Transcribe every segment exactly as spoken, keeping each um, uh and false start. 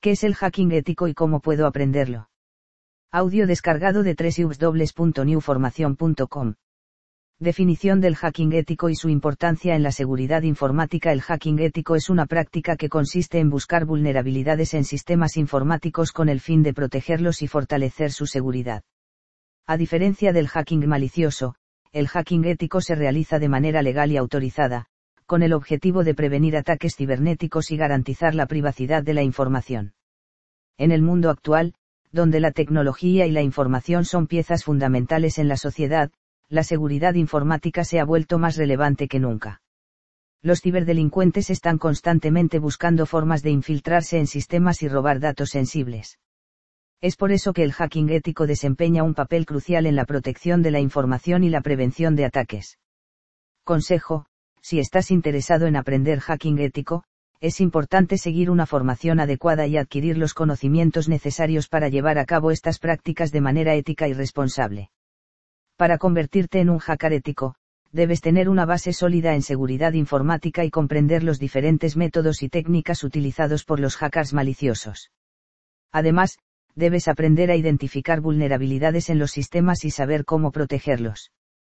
¿Qué es el hacking ético y cómo puedo aprenderlo? Audio descargado de doble u doble u doble u punto new formación punto com. Definición del hacking ético y su importancia en la seguridad informática. El hacking ético es una práctica que consiste en buscar vulnerabilidades en sistemas informáticos con el fin de protegerlos y fortalecer su seguridad. A diferencia del hacking malicioso, el hacking ético se realiza de manera legal y autorizada, con el objetivo de prevenir ataques cibernéticos y garantizar la privacidad de la información. En el mundo actual, donde la tecnología y la información son piezas fundamentales en la sociedad, la seguridad informática se ha vuelto más relevante que nunca. Los ciberdelincuentes están constantemente buscando formas de infiltrarse en sistemas y robar datos sensibles. Es por eso que el hacking ético desempeña un papel crucial en la protección de la información y la prevención de ataques. Consejo: si estás interesado en aprender hacking ético, es importante seguir una formación adecuada y adquirir los conocimientos necesarios para llevar a cabo estas prácticas de manera ética y responsable. Para convertirte en un hacker ético, debes tener una base sólida en seguridad informática y comprender los diferentes métodos y técnicas utilizados por los hackers maliciosos. Además, debes aprender a identificar vulnerabilidades en los sistemas y saber cómo protegerlos.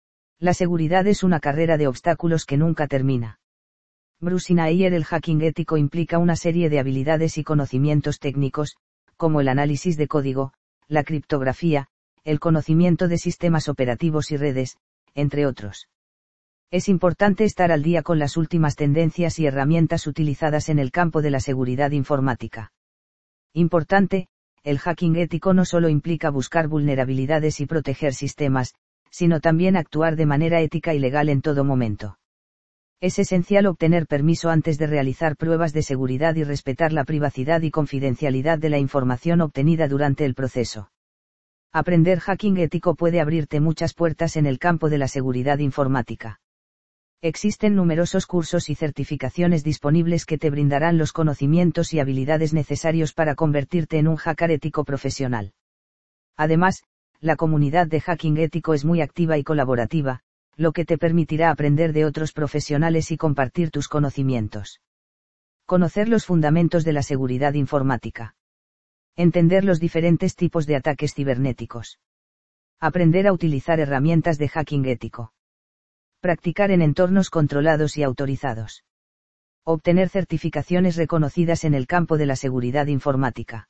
La seguridad es una carrera de obstáculos que nunca termina. Bruce Nair: el hacking ético implica una serie de habilidades y conocimientos técnicos, como el análisis de código, la criptografía, el conocimiento de sistemas operativos y redes, entre otros. Es importante estar al día con las últimas tendencias y herramientas utilizadas en el campo de la seguridad informática. Importante: el hacking ético no solo implica buscar vulnerabilidades y proteger sistemas, sino también actuar de manera ética y legal en todo momento. Es esencial obtener permiso antes de realizar pruebas de seguridad y respetar la privacidad y confidencialidad de la información obtenida durante el proceso. Aprender hacking ético puede abrirte muchas puertas en el campo de la seguridad informática. Existen numerosos cursos y certificaciones disponibles que te brindarán los conocimientos y habilidades necesarios para convertirte en un hacker ético profesional. Además, la comunidad de hacking ético es muy activa y colaborativa, lo que te permitirá aprender de otros profesionales y compartir tus conocimientos. Conocer los fundamentos de la seguridad informática. Entender los diferentes tipos de ataques cibernéticos. Aprender a utilizar herramientas de hacking ético. Practicar en entornos controlados y autorizados. Obtener certificaciones reconocidas en el campo de la seguridad informática.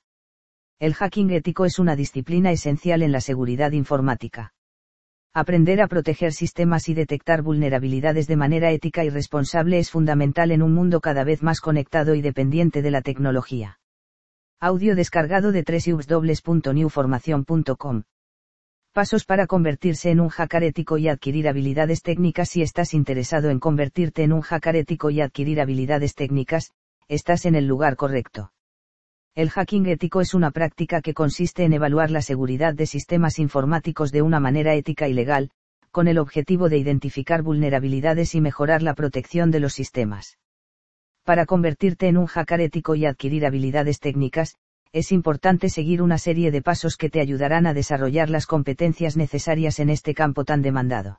El hacking ético es una disciplina esencial en la seguridad informática. Aprender a proteger sistemas y detectar vulnerabilidades de manera ética y responsable es fundamental en un mundo cada vez más conectado y dependiente de la tecnología. Audio descargado de doble u doble u doble u punto new formación punto com. Pasos para convertirse en un hacker ético y adquirir habilidades técnicas. Si estás interesado en convertirte en un hacker ético y adquirir habilidades técnicas, estás en el lugar correcto. El hacking ético es una práctica que consiste en evaluar la seguridad de sistemas informáticos de una manera ética y legal, con el objetivo de identificar vulnerabilidades y mejorar la protección de los sistemas. Para convertirte en un hacker ético y adquirir habilidades técnicas, es importante seguir una serie de pasos que te ayudarán a desarrollar las competencias necesarias en este campo tan demandado.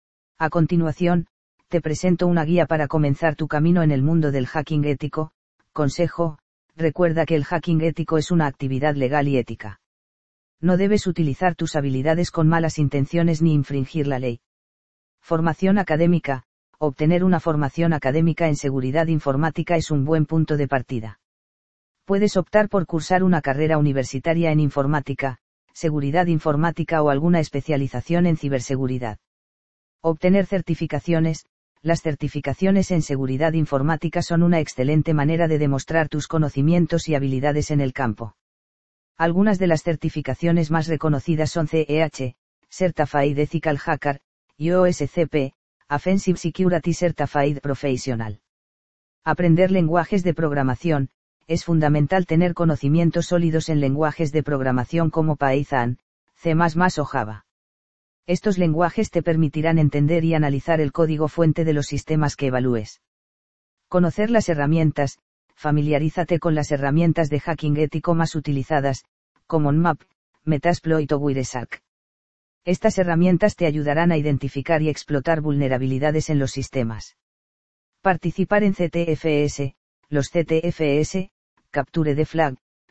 A continuación, te presento una guía para comenzar tu camino en el mundo del hacking ético. Consejo: recuerda que el hacking ético es una actividad legal y ética. No debes utilizar tus habilidades con malas intenciones ni infringir la ley. Formación académica. Obtener una formación académica en seguridad informática es un buen punto de partida. Puedes optar por cursar una carrera universitaria en informática, seguridad informática o alguna especialización en ciberseguridad. Obtener certificaciones. Las certificaciones en seguridad informática son una excelente manera de demostrar tus conocimientos y habilidades en el campo. Algunas de las certificaciones más reconocidas son C E H, Certified Ethical Hacker, y O S C P, Offensive Security Certified Professional. Aprender lenguajes de programación. Es fundamental tener conocimientos sólidos en lenguajes de programación como Python, C más más o Java. Estos lenguajes te permitirán entender y analizar el código fuente de los sistemas que evalúes. Conocer las herramientas. Familiarízate con las herramientas de hacking ético más utilizadas, como Nmap, Metasploit o Wireshark. Estas herramientas te ayudarán a identificar y explotar vulnerabilidades en los sistemas. Participar en C T F S. Los C T F S, Capture the Flag,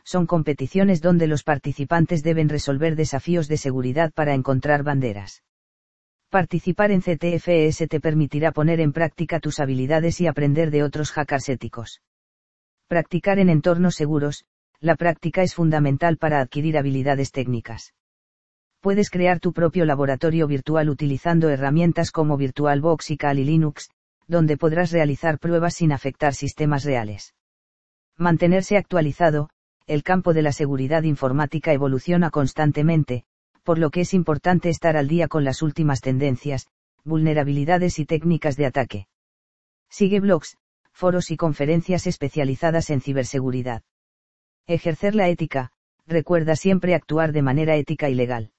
Son competiciones donde los participantes deben resolver desafíos de seguridad para encontrar banderas. Participar en C T F E S te permitirá poner en práctica tus habilidades y aprender de otros hackers éticos. Practicar en entornos seguros. La práctica es fundamental para adquirir habilidades técnicas. Puedes crear tu propio laboratorio virtual utilizando herramientas como VirtualBox y Kali Linux, donde podrás realizar pruebas sin afectar sistemas reales. Mantenerse actualizado. El campo de la seguridad informática evoluciona constantemente, por lo que es importante estar al día con las últimas tendencias, vulnerabilidades y técnicas de ataque. Sigue blogs, foros y conferencias especializadas en ciberseguridad. Ejercer la ética. Recuerda siempre actuar de manera ética y legal.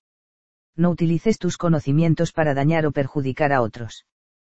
No utilices tus conocimientos para dañar o perjudicar a otros.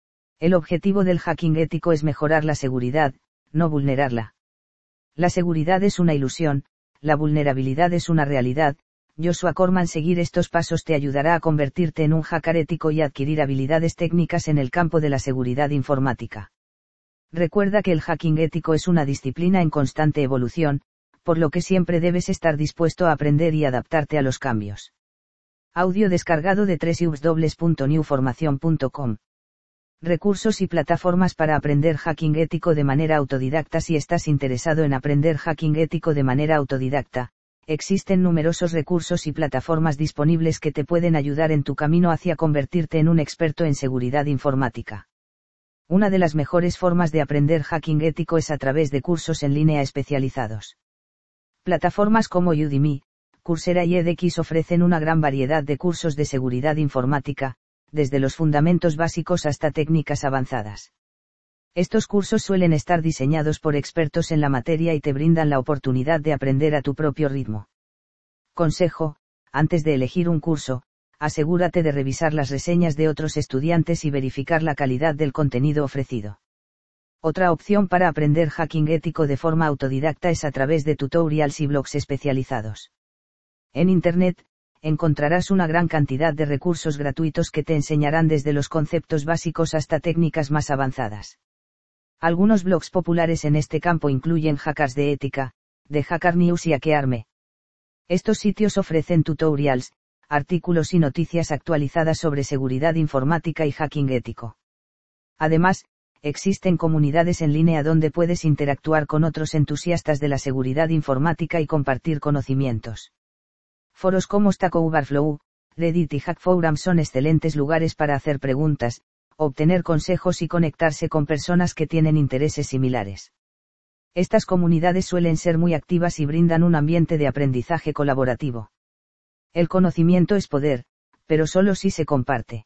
El objetivo del hacking ético es mejorar la seguridad, no vulnerarla. La seguridad es una ilusión, la vulnerabilidad es una realidad. Joshua Corman. Seguir estos pasos te ayudará a convertirte en un hacker ético y adquirir habilidades técnicas en el campo de la seguridad informática. Recuerda que el hacking ético es una disciplina en constante evolución, por lo que siempre debes estar dispuesto a aprender y adaptarte a los cambios. Audio descargado de doble u doble u doble u punto new formación punto com. Recursos y plataformas para aprender hacking ético de manera autodidacta. Si estás interesado en aprender hacking ético de manera autodidacta, existen numerosos recursos y plataformas disponibles que te pueden ayudar en tu camino hacia convertirte en un experto en seguridad informática. Una de las mejores formas de aprender hacking ético es a través de cursos en línea especializados. Plataformas como Udemy, Coursera y edX ofrecen una gran variedad de cursos de seguridad informática, desde los fundamentos básicos hasta técnicas avanzadas. Estos cursos suelen estar diseñados por expertos en la materia y te brindan la oportunidad de aprender a tu propio ritmo. Consejo: antes de elegir un curso, asegúrate de revisar las reseñas de otros estudiantes y verificar la calidad del contenido ofrecido. Otra opción para aprender hacking ético de forma autodidacta es a través de tutorials y blogs especializados. En Internet, encontrarás una gran cantidad de recursos gratuitos que te enseñarán desde los conceptos básicos hasta técnicas más avanzadas. Algunos blogs populares en este campo incluyen Hackers de Ética, The Hacker News y Hackearme. Estos sitios ofrecen tutorials, artículos y noticias actualizadas sobre seguridad informática y hacking ético. Además, existen comunidades en línea donde puedes interactuar con otros entusiastas de la seguridad informática y compartir conocimientos. Foros como Stack Overflow, Reddit y Hackforum son excelentes lugares para hacer preguntas, obtener consejos y conectarse con personas que tienen intereses similares. Estas comunidades suelen ser muy activas y brindan un ambiente de aprendizaje colaborativo. El conocimiento es poder, pero solo si se comparte.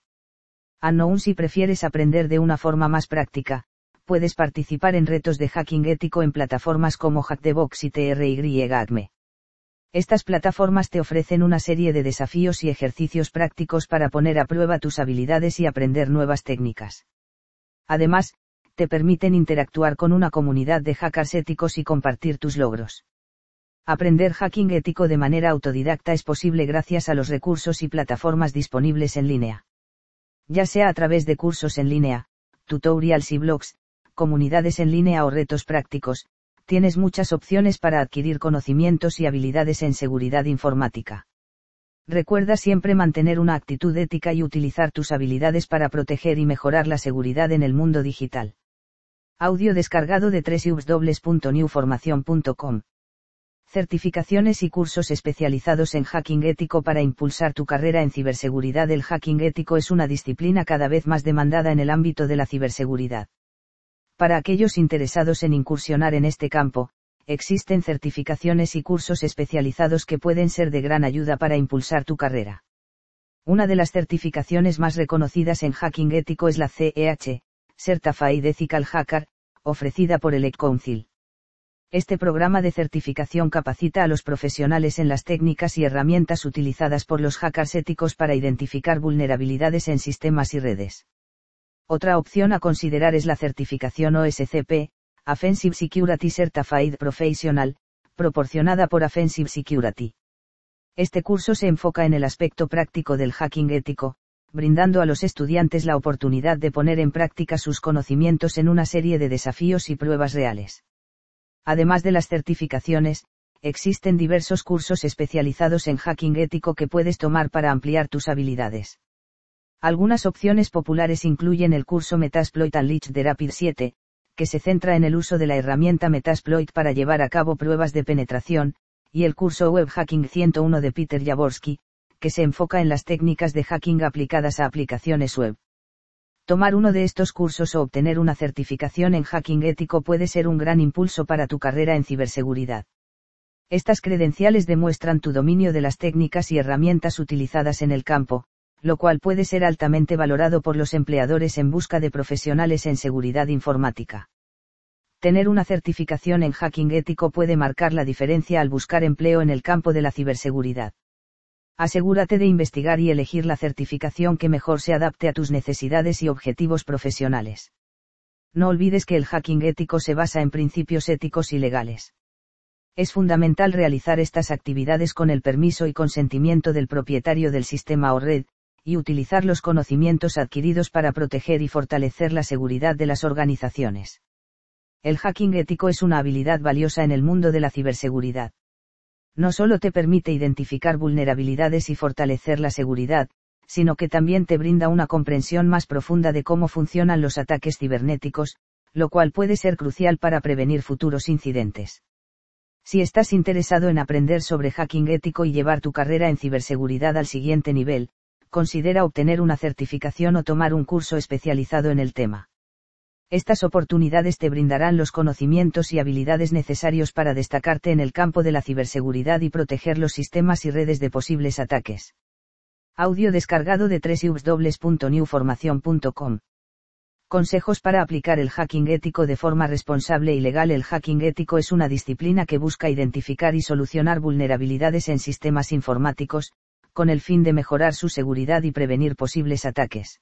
Aún si prefieres aprender de una forma más práctica, puedes participar en retos de hacking ético en plataformas como Hack the Box y T R Y A C M E. Estas plataformas te ofrecen una serie de desafíos y ejercicios prácticos para poner a prueba tus habilidades y aprender nuevas técnicas. Además, te permiten interactuar con una comunidad de hackers éticos y compartir tus logros. Aprender hacking ético de manera autodidacta es posible gracias a los recursos y plataformas disponibles en línea. Ya sea a través de cursos en línea, tutorials y blogs, comunidades en línea o retos prácticos, tienes muchas opciones para adquirir conocimientos y habilidades en seguridad informática. Recuerda siempre mantener una actitud ética y utilizar tus habilidades para proteger y mejorar la seguridad en el mundo digital. Audio descargado de doble u doble u doble u punto new formación punto com. Certificaciones y cursos especializados en hacking ético para impulsar tu carrera en ciberseguridad. El hacking ético es una disciplina cada vez más demandada en el ámbito de la ciberseguridad. Para aquellos interesados en incursionar en este campo, existen certificaciones y cursos especializados que pueden ser de gran ayuda para impulsar tu carrera. Una de las certificaciones más reconocidas en hacking ético es la C E H, Certified Ethical Hacker, ofrecida por el E C Council. Este programa de certificación capacita a los profesionales en las técnicas y herramientas utilizadas por los hackers éticos para identificar vulnerabilidades en sistemas y redes. Otra opción a considerar es la certificación O S C P, Offensive Security Certified Professional, proporcionada por Offensive Security. Este curso se enfoca en el aspecto práctico del hacking ético, brindando a los estudiantes la oportunidad de poner en práctica sus conocimientos en una serie de desafíos y pruebas reales. Además de las certificaciones, existen diversos cursos especializados en hacking ético que puedes tomar para ampliar tus habilidades. Algunas opciones populares incluyen el curso Metasploit Unleashed de Rapid siete, que se centra en el uso de la herramienta Metasploit para llevar a cabo pruebas de penetración, y el curso Web Hacking ciento uno de Peter Jaworski, que se enfoca en las técnicas de hacking aplicadas a aplicaciones web. Tomar uno de estos cursos o obtener una certificación en hacking ético puede ser un gran impulso para tu carrera en ciberseguridad. Estas credenciales demuestran tu dominio de las técnicas y herramientas utilizadas en el campo, lo cual puede ser altamente valorado por los empleadores en busca de profesionales en seguridad informática. Tener una certificación en hacking ético puede marcar la diferencia al buscar empleo en el campo de la ciberseguridad. Asegúrate de investigar y elegir la certificación que mejor se adapte a tus necesidades y objetivos profesionales. No olvides que el hacking ético se basa en principios éticos y legales. Es fundamental realizar estas actividades con el permiso y consentimiento del propietario del sistema o red, y utilizar los conocimientos adquiridos para proteger y fortalecer la seguridad de las organizaciones. El hacking ético es una habilidad valiosa en el mundo de la ciberseguridad. No solo te permite identificar vulnerabilidades y fortalecer la seguridad, sino que también te brinda una comprensión más profunda de cómo funcionan los ataques cibernéticos, lo cual puede ser crucial para prevenir futuros incidentes. Si estás interesado en aprender sobre hacking ético y llevar tu carrera en ciberseguridad al siguiente nivel, considera obtener una certificación o tomar un curso especializado en el tema. Estas oportunidades te brindarán los conocimientos y habilidades necesarios para destacarte en el campo de la ciberseguridad y proteger los sistemas y redes de posibles ataques. Audio descargado de doble u doble u doble u punto new formación punto com. Consejos para aplicar el hacking ético de forma responsable y legal. El hacking ético es una disciplina que busca identificar y solucionar vulnerabilidades en sistemas informáticos, con el fin de mejorar su seguridad y prevenir posibles ataques.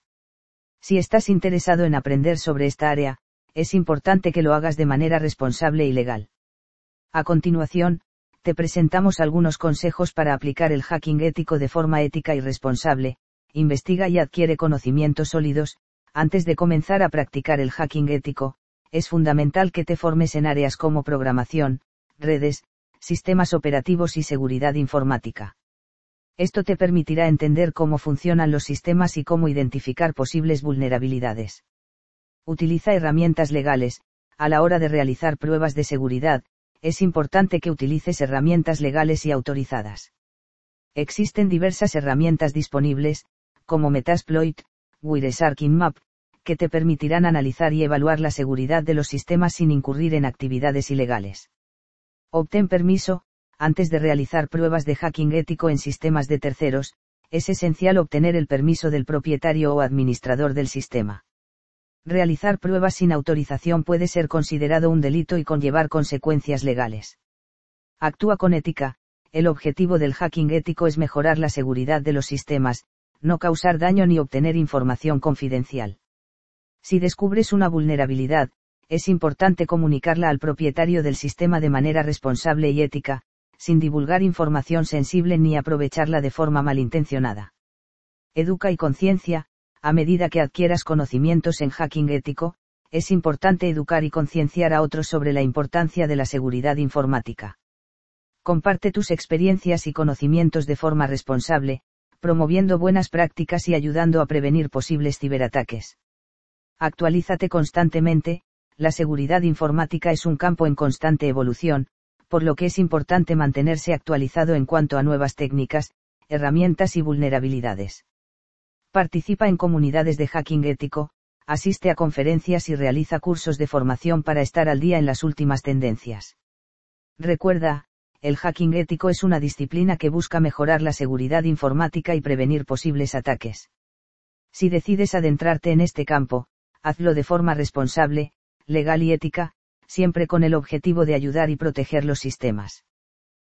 Si estás interesado en aprender sobre esta área, es importante que lo hagas de manera responsable y legal. A continuación, te presentamos algunos consejos para aplicar el hacking ético de forma ética y responsable. Investiga y adquiere conocimientos sólidos. Antes de comenzar a practicar el hacking ético, es fundamental que te formes en áreas como programación, redes, sistemas operativos y seguridad informática. Esto te permitirá entender cómo funcionan los sistemas y cómo identificar posibles vulnerabilidades. Utiliza herramientas legales. A la hora de realizar pruebas de seguridad, es importante que utilices herramientas legales y autorizadas. Existen diversas herramientas disponibles, como Metasploit, Wireshark y Nmap, que te permitirán analizar y evaluar la seguridad de los sistemas sin incurrir en actividades ilegales. Obtén permiso. Antes de realizar pruebas de hacking ético en sistemas de terceros, es esencial obtener el permiso del propietario o administrador del sistema. Realizar pruebas sin autorización puede ser considerado un delito y conllevar consecuencias legales. Actúa con ética. El objetivo del hacking ético es mejorar la seguridad de los sistemas, no causar daño ni obtener información confidencial. Si descubres una vulnerabilidad, es importante comunicarla al propietario del sistema de manera responsable y ética, sin divulgar información sensible ni aprovecharla de forma malintencionada. Educa y conciencia. A medida que adquieras conocimientos en hacking ético, es importante educar y concienciar a otros sobre la importancia de la seguridad informática. Comparte tus experiencias y conocimientos de forma responsable, promoviendo buenas prácticas y ayudando a prevenir posibles ciberataques. Actualízate constantemente. La seguridad informática es un campo en constante evolución, por lo que es importante mantenerse actualizado en cuanto a nuevas técnicas, herramientas y vulnerabilidades. Participa en comunidades de hacking ético, asiste a conferencias y realiza cursos de formación para estar al día en las últimas tendencias. Recuerda, el hacking ético es una disciplina que busca mejorar la seguridad informática y prevenir posibles ataques. Si decides adentrarte en este campo, hazlo de forma responsable, legal y ética, siempre con el objetivo de ayudar y proteger los sistemas.